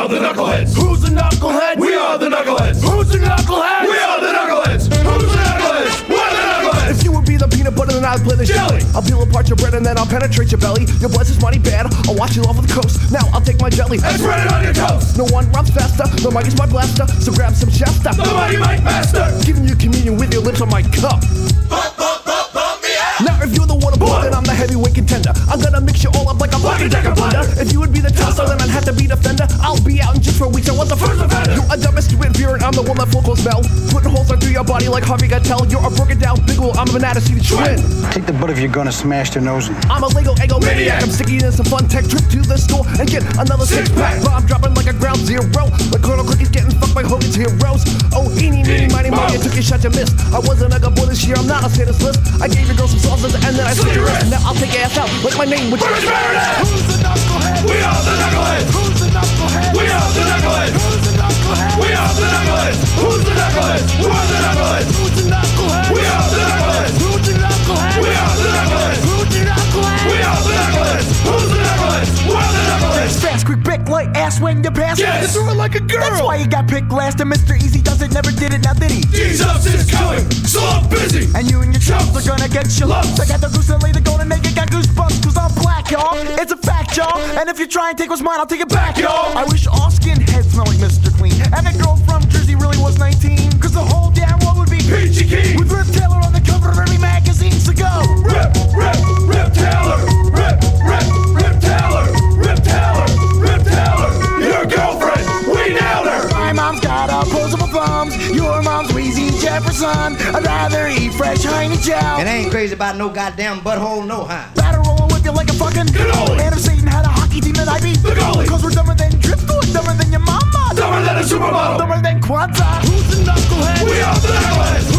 are the knuckleheads. Who's the knucklehead? We are the knuckleheads. Who's the knucklehead? We are the knuckleheads. Who's the knuckleheads? We're the knuckleheads. If you would be the peanut butter, then I'd play the jelly. I'll peel apart your bread and then I'll penetrate your belly. Your blood's is mighty bad. I'll wash you off with the coast. Now I'll take my jelly and spread it on your toast. No one runs faster. The mic is my blaster. So grab some Shasta. The mighty Mike Master. Giving you communion with your lips on my cup. Now if you're the water boy, then I'm the heavyweight contender. I'm gonna mix you all up like a fucking deck of blender. If you would be the tosser, then I'd have to be the fender. I'll be out in just for weeks. I was the first offender. You're a domesticated beer and I'm the one that full close smell. Putting holes through your body like Harvey Keitel. You're a broken down big wheel. I'm a banana seed twin. Take the butt if you're gonna smash their nose in. I'm a Lego Eggo maniac. I'm sticking in some fun tech. Trip to the store and get another six-pack. But I'm dropping like a ground zero. Like Colonel Clicky's getting fucked by Hogan's heroes. Oh, eeny, meeny, miny, moe. You took your shot, you missed. I wasn't a good boy this year. I'm not a status list. I gave your girl some sauces and then I slit your wrist. Now I'll take your ass out like my name, which is Meredith. Who's the knucklehead? We are the knuckleheads. Who's the knucklehead? We are the knuckleheads. Who's the knucklehead? We are the knuckleheads. Who's the knuckleheads? We're the knuckleheads. Who's the knucklehead? We are the knuckleheads. Who's the knucklehead? We are the knuckleheads. Who's the knucklehead? We are the knuckleheads. Who's the knuckleheads? We're the knuckleheads. Fast, quick, big, light, ass when you pass. Yes. You threw it like a girl. That's why you got picked last. And Mr. Easy does it, never did it, now did he? Jesus is coming, so I'm busy. And you and your chumps are gonna get your lumps. I got the goose and lay the golden naked, got goosebumps, cause I'm black, y'all. It's a fact, y'all. And if you try and take what's mine, I'll take it back, y'all. I wish all skinheads smell like Mr. Clean. And the girl from Jersey really was 19. Cause the whole damn world would be Peachy Keen. With Rip Taylor on the cover of every magazine, so go. Rip, Rip, Rip Taylor. Rip, Rip, Rip Taylor. Rip Taylor, Rip Taylor. Your girlfriend, we nailed her. My mom's got opposable thumbs. Your mom's Wheezy Jefferson. I'd rather eat fresh Heine Chow. And I ain't crazy about no goddamn butthole, no huh? Batter roll and whip you like a fucking cannoli. And if Satan had a hockey team, then I'd be the goalie. Cause we're dumber than Driftwood, dumber than your mama. Dumber than a supermodel. Dumber than Kwanzaa. Who's the knucklehead? We are the knuckleheads.